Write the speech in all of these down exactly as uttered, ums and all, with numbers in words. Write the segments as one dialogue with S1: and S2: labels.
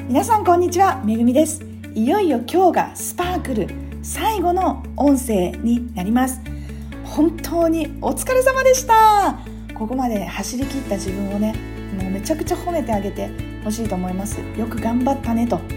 S1: 皆さんこんにちは、めぐみです。いよいよ今日がスパークル最後の音声になります。本当にお疲れ様でした。ここまで走り切った自分をね、もうめちゃくちゃ褒めてあげてほしいと思います。よく頑張ったねと、うん、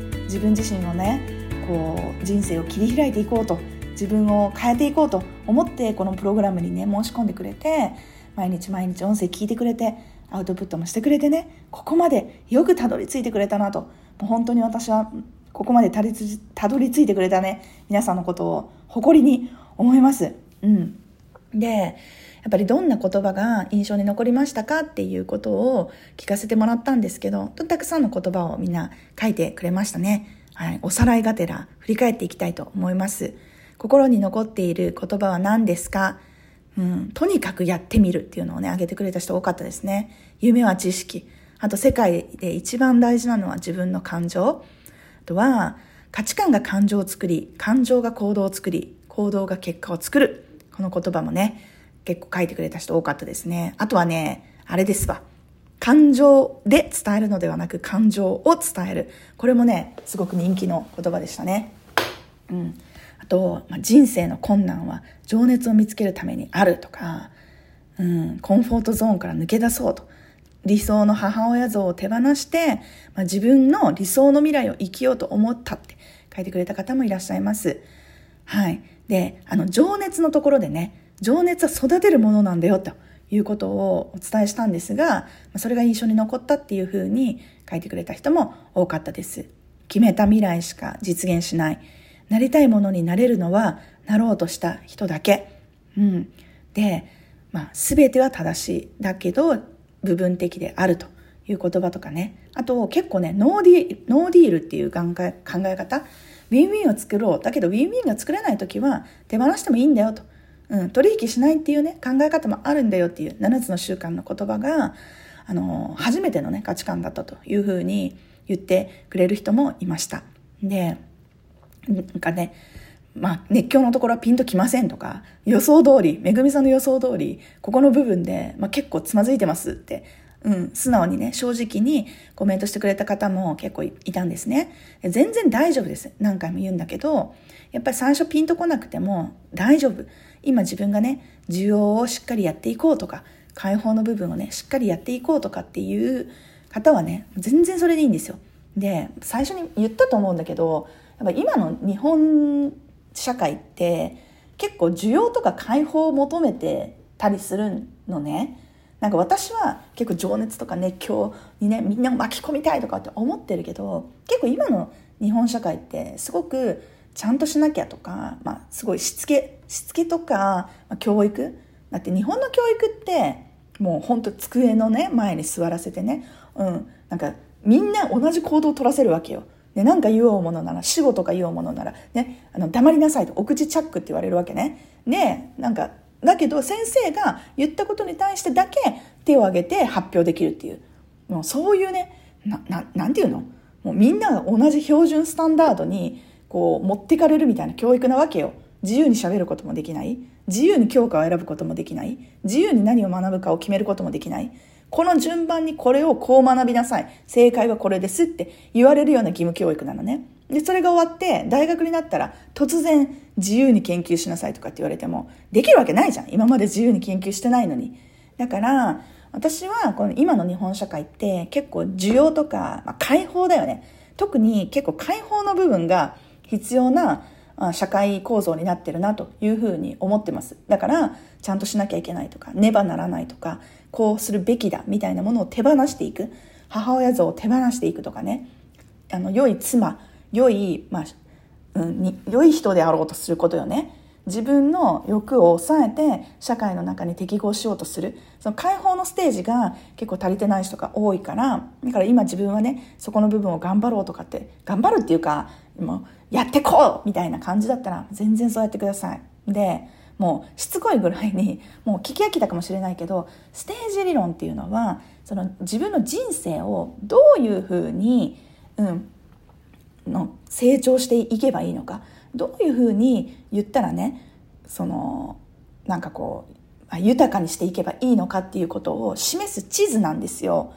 S1: 自分自身のねこう人生を切り開いていこうと、自分を変えていこうと思ってこのプログラムにね申し込んでくれて、毎日毎日音声聞いてくれて、アウトプットもしてくれてね、ここまでよくたどり着いてくれたなと、もう本当に私はここまでたどりつたどり着いてくれたね皆さんのことを誇りに思います。うん、でやっぱりどんな言葉が印象に残りましたかっていうことを聞かせてもらったんですけど、たくさんの言葉をみんな書いてくれましたね。はい、おさらいがてら振り返っていきたいと思います。心に残っている言葉は何ですか？うん、とにかくやってみるっていうのをね挙げてくれた人多かったですね。夢は知識、あと世界で一番大事なのは自分の感情、あとは価値観が感情を作り、感情が行動を作り、行動が結果を作る、この言葉もね結構書いてくれた人多かったですね。あとはねあれですわ、感情で伝えるのではなく感情を伝える、これもねすごく人気の言葉でしたね。うんあと、まあ、人生の困難は情熱を見つけるためにあるとか、うん、コンフォートゾーンから抜け出そうと、理想の母親像を手放して、まあ、自分の理想の未来を生きようと思ったって書いてくれた方もいらっしゃいます。はい。で、あの情熱のところでね、情熱は育てるものなんだよということをお伝えしたんですが、それが印象に残ったっていうふうに書いてくれた人も多かったです。決めた未来しか実現しない。なりたいものになれるのはなろうとした人だけ。うん、で、まあ、全ては正しい。だけど部分的であるという言葉とかね。あと結構ね、ノーディール、ノーディールっていう考え方。ウィンウィンを作ろう。だけどウィンウィンが作れないときは手放してもいいんだよと。うん、取引しないっていうね、考え方もあるんだよっていうななつの習慣の言葉が、あの、初めてのね、価値観だったというふうに言ってくれる人もいました。で、なんかね、まあ、熱狂のところはピンときませんとか、予想通り、めぐみさんの予想通り、ここの部分で、まあ、結構つまずいてますって、うん、素直にね、正直にコメントしてくれた方も結構いたんですね。全然大丈夫です。何回も言うんだけど、やっぱり最初ピンとこなくても大丈夫。今自分がね、需要をしっかりやっていこうとか、解放の部分をね、しっかりやっていこうとかっていう方はね、全然それでいいんですよ。で、最初に言ったと思うんだけど、やっぱ今の日本社会って結構需要とか解放を求めてたりするのね。なんか私は結構情熱とか熱狂にね、みんなを巻き込みたいとかって思ってるけど、結構今の日本社会ってすごくちゃんとしなきゃとか、まあ、すごいしつけしつけとか、まあ、教育だって日本の教育ってもう本当机のね前に座らせてね、うん、なんかみんな同じ行動を取らせるわけよ。で、なんか言おうものなら、死後とか言おうものなら、ね、あの、黙りなさいと、お口チャックって言われるわけね。で、なんか、だけど先生が言ったことに対してだけ手を挙げて発表できるっていう。もうそういうね、な、な、なんていうの？もうみんなが同じ標準スタンダードに、こう、持ってかれるみたいな教育なわけよ。自由に喋ることもできない。自由に教科を選ぶこともできない。自由に何を学ぶかを決めることもできない。この順番にこれをこう学びなさい。正解はこれですって言われるような義務教育なのね。で、それが終わって大学になったら突然自由に研究しなさいとかって言われてもできるわけないじゃん。今まで自由に研究してないのに。だから私はこの今の日本社会って結構需要とか、まあ、解放だよね。特に結構解放の部分が必要な社会構造になってるなというふうに思ってます。だからちゃんとしなきゃいけないとか、ねばならないとか、こうするべきだみたいなものを手放していく、母親像を手放していくとかね、あの良い妻、良い、まあうん、に良い人であろうとすることよね。自分の欲を抑えて社会の中に適合しようとする、その解放のステージが結構足りてない人が多いから、だから今自分はねそこの部分を頑張ろうとかって、頑張るっていうかもうやってこうみたいな感じだったら全然そうやってください。で、もうしつこいぐらいにもう聞き飽きたかもしれないけど、ステージ理論っていうのはその自分の人生をどういうふうに、うん、の成長していけばいいのか、どういうふうに言ったらね、そのなんかこう豊かにしていけばいいのかっていうことを示す地図なんですよ。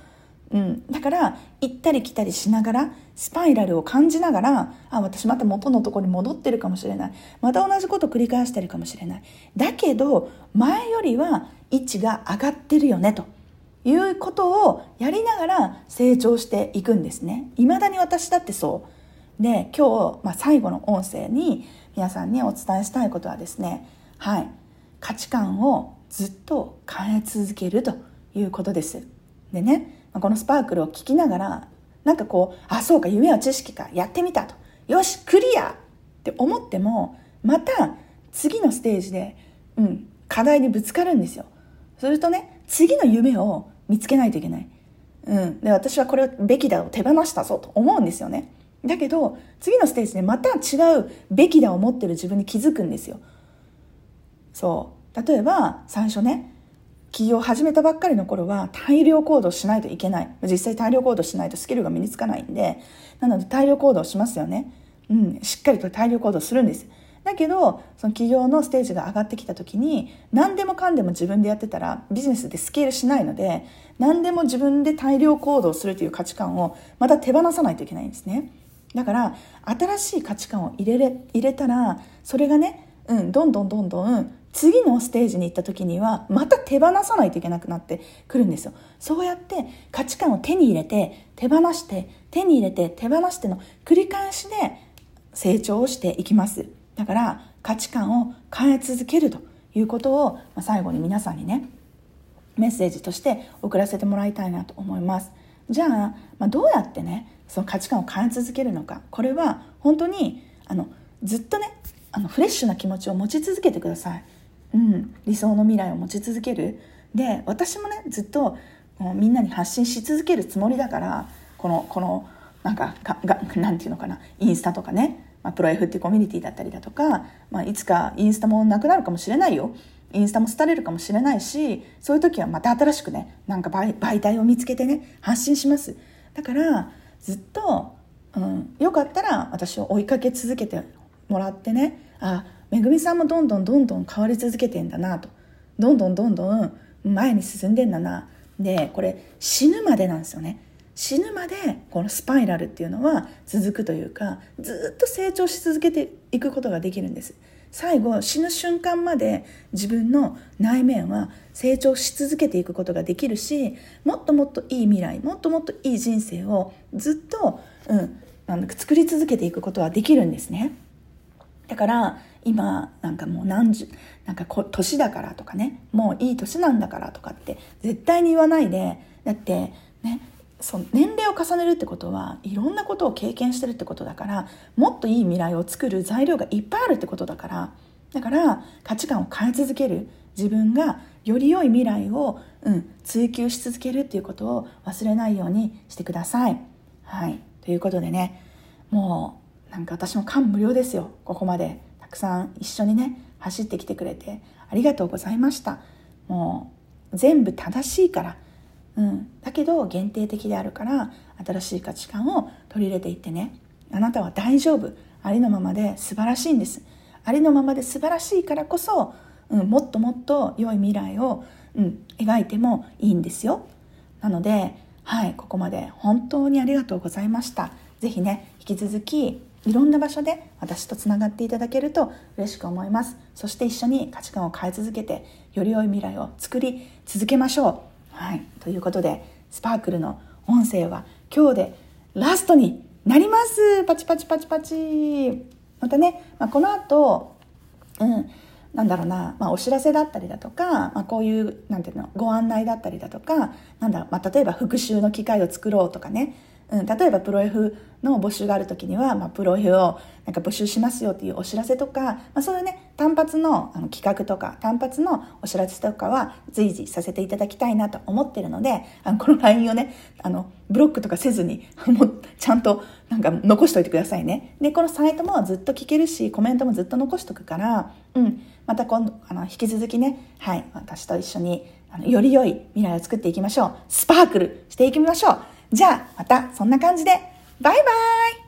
S1: うん、だから行ったり来たりしながらスパイラルを感じながら、あ、私また元のところに戻ってるかもしれない、また同じこと繰り返してるかもしれない、だけど前よりは位置が上がってるよねということをやりながら成長していくんですね。未だに私だってそうで、今日、まあ、最後の音声に皆さんにお伝えしたいことはですね、はい、価値観をずっと変え続けるということです。でね、このスパークルを聞きながら、なんかこう、あ、そうか、夢は知識か、やってみたと、よしクリアって思っても、また次のステージで、うん、課題にぶつかるんですよ。するとね、次の夢を見つけないといけない、うん、で私はこれをべきだを手放したぞと思うんですよね。だけど次のステージでまた違うべきだを持ってる自分に気づくんですよ。そう例えば最初ね、起業を始めたばっかりの頃は大量行動しないといけない。実際大量行動しないとスキルが身につかないんで、なので大量行動しますよね。うん、しっかりと大量行動するんです。だけどその起業のステージが上がってきた時に、何でもかんでも自分でやってたらビジネスでスケールしないので、何でも自分で大量行動するという価値観をまた手放さないといけないんですね。だから新しい価値観を入れれ、入れたら、それがね、うん、どんどんどんどん次のステージに行った時にはまた手放さないといけなくなってくるんですよ。そうやって価値観を手に入れて手放して手に入れて手放しての繰り返しで成長をしていきます。だから価値観を変え続けるということを、まあ、最後に皆さんにねメッセージとして送らせてもらいたいなと思います。じゃあ、まあ、どうやってねその価値観を変え続けるのか。これは本当にあのずっとねあのフレッシュな気持ちを持ち続けてください。うん、理想の未来を持ち続ける。で、私もねずっとみんなに発信し続けるつもりだから、このこのなんかががなんていうのかな、インスタとかね、まあ、プロ F っていうコミュニティだったりだとか、まあ、いつかインスタもなくなるかもしれないよ。インスタも廃れるかもしれないし、そういう時はまた新しくねなんか 媒, 媒体を見つけてね発信します。だからずっと、うん、よかったら私を追いかけ続けてもらってね、あ、めぐみさんもどんどんどんどん変わり続けてんだなと、どんどんどんどん前に進んでんだな。でこれ死ぬまでなんですよね。死ぬまでこのスパイラルっていうのは続くというか、ずっと成長し続けていくことができるんです。最後死ぬ瞬間まで自分の内面は成長し続けていくことができるし、もっともっといい未来、もっともっといい人生をずっと、うん、なんか作り続けていくことはできるんですね。だから今なんかもう何十なんかこ年だからとかね、もういい年なんだからとかって絶対に言わないで、だってね、その年齢を重ねるってことはいろんなことを経験してるってことだから、もっといい未来を作る材料がいっぱいあるってことだから、だから価値観を変え続ける、自分がより良い未来を、うん、追求し続けるっていうことを忘れないようにしてください。はい、ということでね、もうなんか私も感無量ですよ。ここまでたくさん一緒にね走ってきてくれてありがとうございました。もう全部正しいから、うん、だけど限定的であるから新しい価値観を取り入れていってね。あなたは大丈夫、ありのままで素晴らしいんです。ありのままで素晴らしいからこそ、うん、もっともっと良い未来を、うん、描いてもいいんですよ。なので、はい、ここまで本当にありがとうございました。ぜひね引き続きいろんな場所で私とつながっていただけると嬉しく思います。そして一緒に価値観を変え続けてより良い未来を作り続けましょう。はい、ということでスパークルの音声は今日でラストになります。パチパチパチパチ。またね、まあ、この後、うん、なんだろうな、まあ、お知らせだったりだとか、まあ、こういうなんていうのご案内だったりだとか、なんだろう、まあ、例えば復習の機会を作ろうとかね、うん、例えばプロ F の募集があるときには、まあ、プロ F をなんか募集しますよっていうお知らせとか、まあ、そういうね単発 の, あの企画とか単発のお知らせとかは随時させていただきたいなと思ってるので、あのこの ライン をねあのブロックとかせずにもうちゃんとなんか残しといてくださいね。でこのサイトもずっと聞けるしコメントもずっと残しとくから、うん、また今度あの引き続きね、はい、私と一緒にあのより良い未来を作っていきましょう。スパークルしていきましょう。じゃあまたそんな感じでバイバイ。